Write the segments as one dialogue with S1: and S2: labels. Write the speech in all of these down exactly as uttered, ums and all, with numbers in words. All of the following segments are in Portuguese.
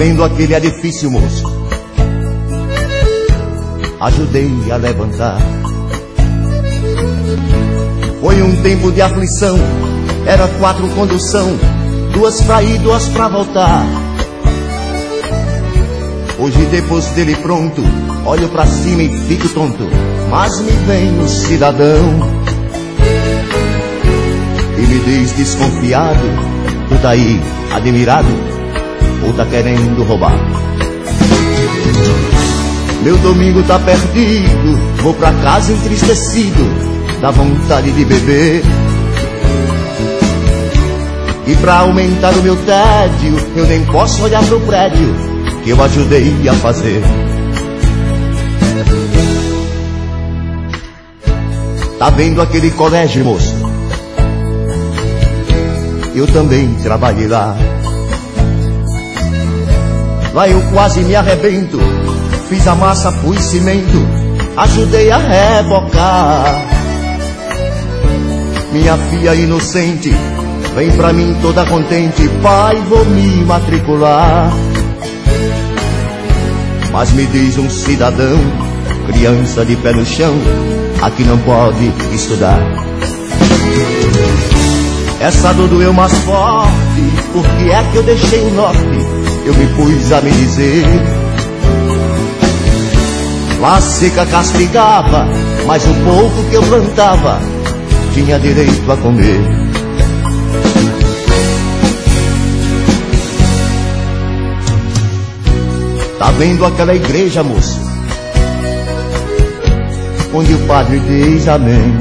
S1: vendo aquele edifício, moço? Ajudei a levantar. Foi um tempo de aflição, era quatro condução, duas pra ir, duas pra voltar. Hoje depois dele pronto, olho pra cima e fico tonto, mas me vem o cidadão e me diz desconfiado: tu tá aí admirado ou tá querendo roubar? Meu domingo tá perdido, vou pra casa entristecido, dá vontade de beber. E pra aumentar o meu tédio, eu nem posso olhar pro prédio que eu ajudei a fazer. Tá vendo aquele colégio, moço? Eu também trabalhei lá. Lá eu quase me arrebento, fiz a massa, pus cimento, ajudei a rebocar. Minha filha inocente vem pra mim toda contente: pai, vou me matricular. Mas me diz um cidadão, criança de pé no chão, aqui não pode estudar. Essa dor doeu mais forte, porque é que eu deixei o norte, eu me pus a me dizer. Lá a seca castigava, mas o pouco que eu plantava tinha direito a comer. Tá vendo aquela igreja, moço, onde o padre diz amém?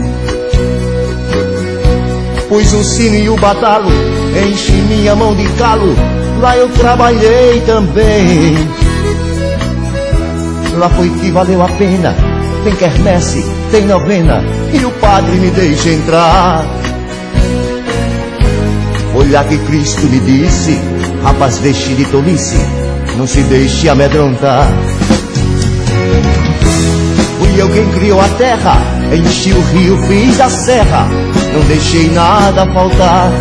S1: Pus o sino e o badalo, enchi minha mão de calo, lá eu trabalhei também. Lá foi que valeu a pena, tem quermesse, tem novena, e o padre me deixa entrar. Foi lá que Cristo me disse: rapaz, deixe de tolice, não se deixe amedrontar. Fui eu quem criou a terra, enchi o rio, fiz a serra, não deixei nada faltar.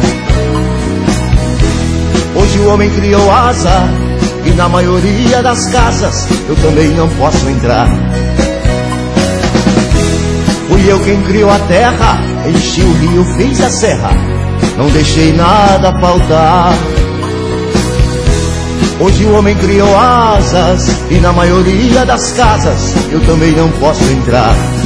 S1: Hoje o homem criou asa, e na maioria das casas eu também não posso entrar. Fui eu quem criou a terra, enchi o rio, fiz a serra, não deixei nada faltar. Hoje o homem criou asas, e na maioria das casas eu também não posso entrar.